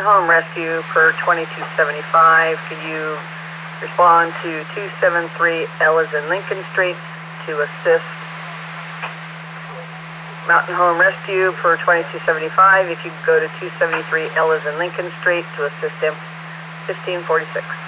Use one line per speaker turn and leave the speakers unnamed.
Mountain Home Rescue per 2275. Could you respond to 273 Ellison Lincoln Street to assist Mountain Home Rescue per 2275. If you could go to 273 Ellison Lincoln Street to assist him, 1546.